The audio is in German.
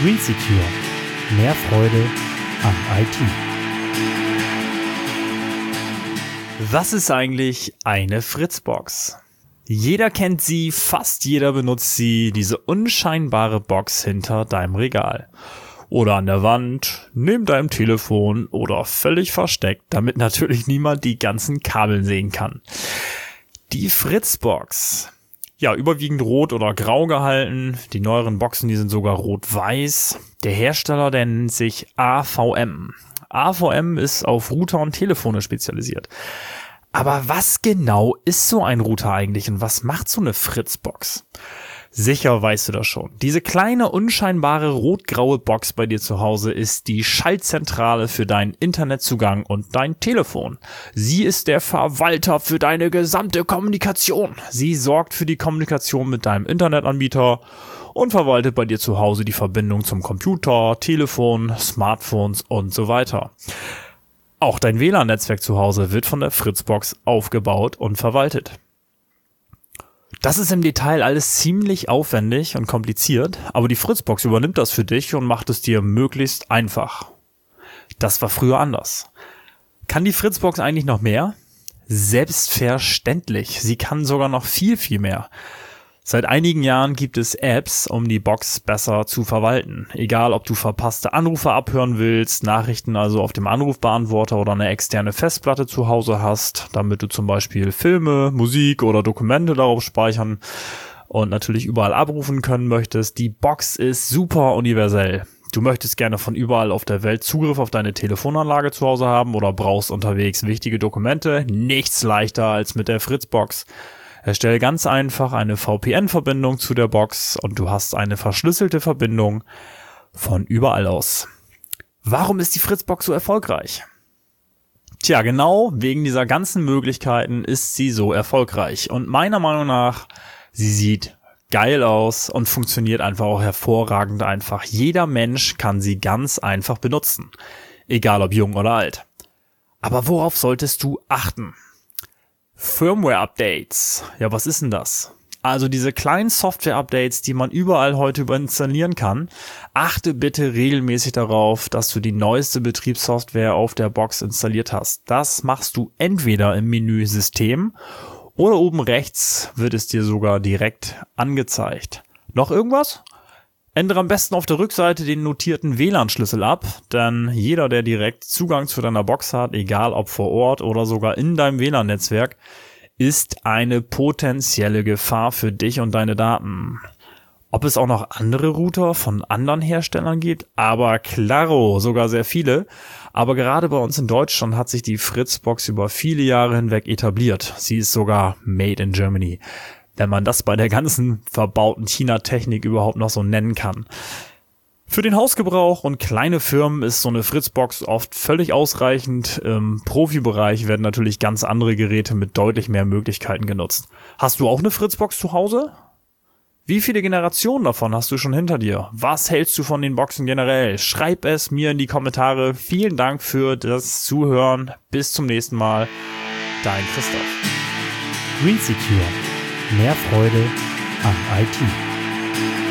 Green Secure. Mehr Freude am IT. Was ist eigentlich eine Fritzbox? Jeder kennt sie, fast jeder benutzt sie, diese unscheinbare Box hinter deinem Regal. Oder an der Wand, neben deinem Telefon oder völlig versteckt, damit natürlich niemand die ganzen Kabel sehen kann. Die Fritzbox. Ja, überwiegend rot oder grau gehalten. Die neueren Boxen, die sind sogar rot-weiß. Der Hersteller, der nennt sich AVM. AVM ist auf Router und Telefone spezialisiert. Aber was genau ist so ein Router eigentlich und was macht so eine Fritzbox? Sicher weißt du das schon. Diese kleine, unscheinbare rot-graue Box bei dir zu Hause ist die Schaltzentrale für deinen Internetzugang und dein Telefon. Sie ist der Verwalter für deine gesamte Kommunikation. Sie sorgt für die Kommunikation mit deinem Internetanbieter und verwaltet bei dir zu Hause die Verbindung zum Computer, Telefon, Smartphones und so weiter. Auch dein WLAN-Netzwerk zu Hause wird von der Fritzbox aufgebaut und verwaltet. Das ist im Detail alles ziemlich aufwendig und kompliziert, aber die Fritzbox übernimmt das für dich und macht es dir möglichst einfach. Das war früher anders. Kann die Fritzbox eigentlich noch mehr? Selbstverständlich. Sie kann sogar noch viel, viel mehr. Seit einigen Jahren gibt es Apps, um die Box besser zu verwalten. Egal, ob du verpasste Anrufe abhören willst, Nachrichten also auf dem Anrufbeantworter oder eine externe Festplatte zu Hause hast, damit du zum Beispiel Filme, Musik oder Dokumente darauf speichern und natürlich überall abrufen können möchtest. Die Box ist super universell. Du möchtest gerne von überall auf der Welt Zugriff auf deine Telefonanlage zu Hause haben oder brauchst unterwegs wichtige Dokumente. Nichts leichter als mit der Fritzbox. Erstelle ganz einfach eine VPN-Verbindung zu der Box und du hast eine verschlüsselte Verbindung von überall aus. Warum ist die Fritzbox so erfolgreich? Tja, genau wegen dieser ganzen Möglichkeiten ist sie so erfolgreich. Und meiner Meinung nach, sie sieht geil aus und funktioniert einfach auch hervorragend einfach. Jeder Mensch kann sie ganz einfach benutzen. Egal ob jung oder alt. Aber worauf solltest du achten? Firmware-Updates. Ja, was ist denn das? Also diese kleinen Software-Updates, die man überall heute installieren kann. Achte bitte regelmäßig darauf, dass du die neueste Betriebssoftware auf der Box installiert hast. Das machst du entweder im Menü System oder oben rechts wird es dir sogar direkt angezeigt. Noch irgendwas? Ändere am besten auf der Rückseite den notierten WLAN-Schlüssel ab, denn jeder, der direkt Zugang zu deiner Box hat, egal ob vor Ort oder sogar in deinem WLAN-Netzwerk, ist eine potenzielle Gefahr für dich und deine Daten. Ob es auch noch andere Router von anderen Herstellern gibt? Aber klaro, sogar sehr viele. Aber gerade bei uns in Deutschland hat sich die Fritzbox über viele Jahre hinweg etabliert. Sie ist sogar made in Germany. Wenn man das bei der ganzen verbauten China-Technik überhaupt noch so nennen kann. Für den Hausgebrauch und kleine Firmen ist so eine Fritzbox oft völlig ausreichend. Im Profibereich werden natürlich ganz andere Geräte mit deutlich mehr Möglichkeiten genutzt. Hast du auch eine Fritzbox zu Hause? Wie viele Generationen davon hast du schon hinter dir? Was hältst du von den Boxen generell? Schreib es mir in die Kommentare. Vielen Dank für das Zuhören. Bis zum nächsten Mal. Dein Christoph. Green Secure. Mehr Freude am IT.